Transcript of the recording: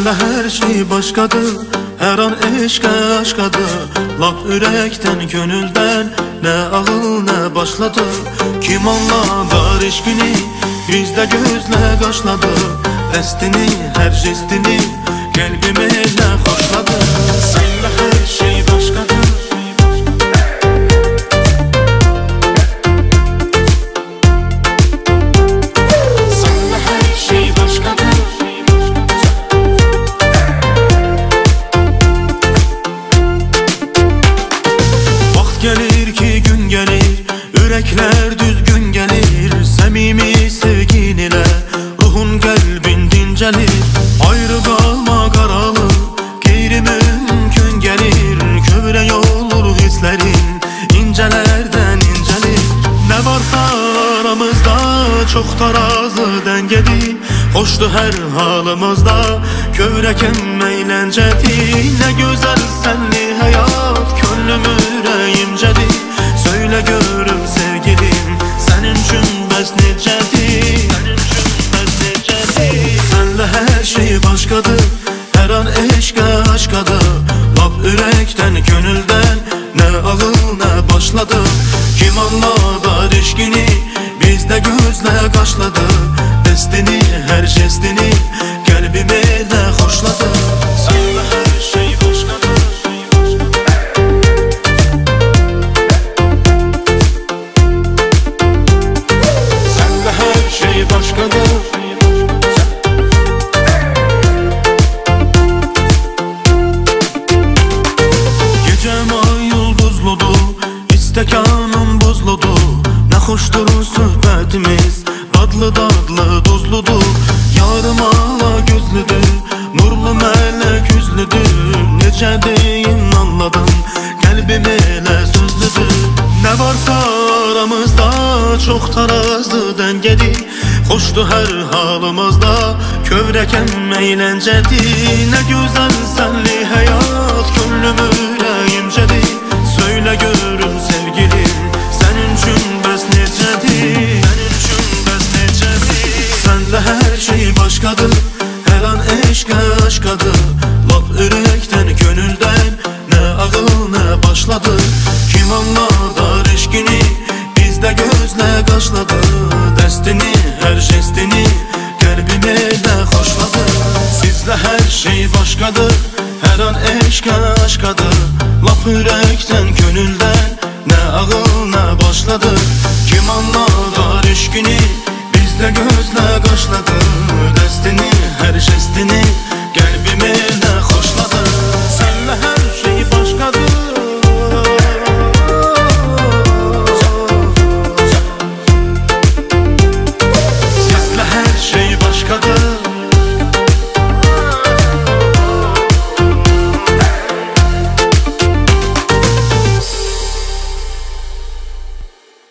Senle her şey başkadır, her an eşke aşkadır. Lap yürekten, gönülden, ne ağıl ne başladı. Kim anlar eşkini, bizde gözle kaşladı. Destini, her jestini, kalbime ne hoşladı. Senle her şey başkadır. Gelir ki gün gelir, yürekler düzgün gelir. Samimi sevgin ile ruhun kalbin dincelir. Ayrı kalma karalı, gayri mümkün gelir. Kövrek olur hislerin, incelerden incelir. Ne varsa aramızda çok tarazi dengedir. Hoştu her halımızda, kövrekem eğlencedir. Ne güzel senli hayat, gönlüm yüreğimcedir. Söyle görüm sevgilim, senin için bəs necədir? Senle her şey başkadır, her an eşke aşkadır. Lap yürekten, gönülden, ne ağıl ne başladı. Kim anladı eşkini, bizde gözle kaşladı. Destini, her jestini, kalbime de hoşladı. Senle her şey başkadır. Senle her şey başkadır. Gecem ay yıldızlıdır, istekanım buzludur. Ne hoştur sohbetimiz, dadlı dadlı duzludur. Yarım ala gözlüdür, nurlu melek yüzlüdür. Nece deyin anladım, kalbim elə sözlüdür. Ne varsa aramızda çok tarazı dengedir. Hoştu her halımızda, kövrekem eğlencedir. Ne güzel senli hayat, gönlüm yüreğimcedir. Söyle görüm sevgilim, senin için bəs necədir? Senle her şey başkadır, her an eşke aşkadır. Lap yürekten, gönülden, ne ağıl ne başladı. Kim anladı eşkini, bizde gözle kaşladı. Destini, her jestini, kalbime de hoşladı. Sizle her şey başkadır, her an eşke aşkadır. Lap yürekten, gönülden, ne ağıl ne başladı. Kim anladı eşkini, bizde gözle kaşladı. Destini